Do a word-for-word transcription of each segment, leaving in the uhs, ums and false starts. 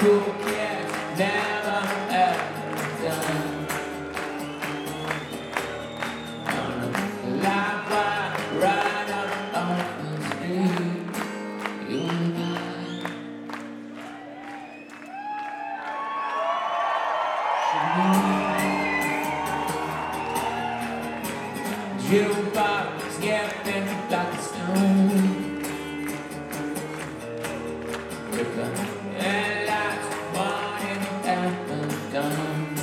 cool kids never ever done. Life wide right up on the street, you and I. Jukebox getting like a stone. And lights wanting ever done.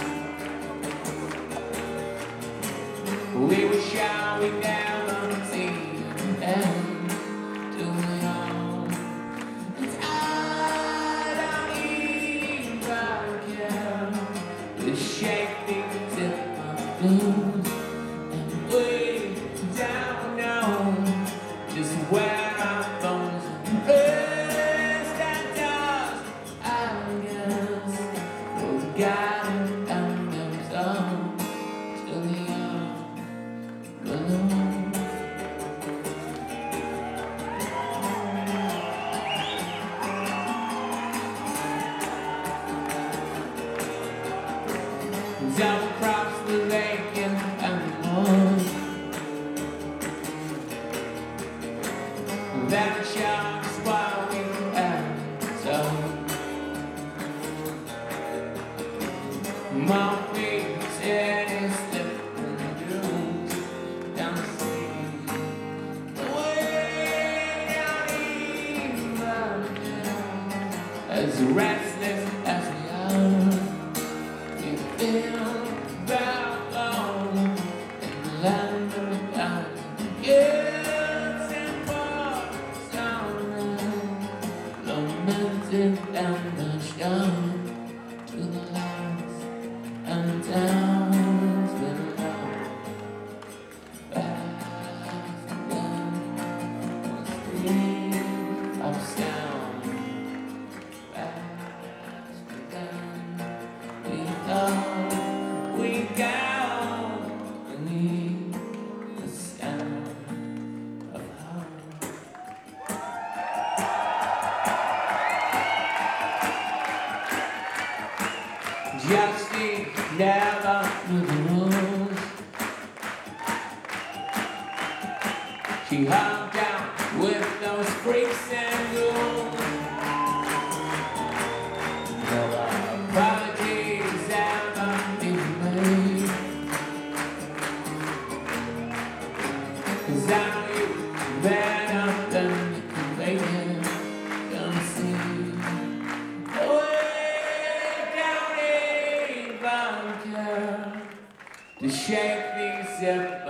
We were shy, we never see an end to it all. And I don't even care to shake the tip of blues. And we don't know just where our bones are. Got it and there's on to the earth below. Double cross the lake and the moon. That shark's while we have so. My face is slipping dunes down the street, way down in my as restless as we are. You feel about home in the land of God. Yes, and for some lamented down the shore to the land. And towns below, past the stream of sound, past the we go, we go beneath the sound of home. Justine never knew the rules. She hung down with those freaks and ghouls. No apologies ever been made, 'cause I know you better than you can make it. Come see. To shake these up.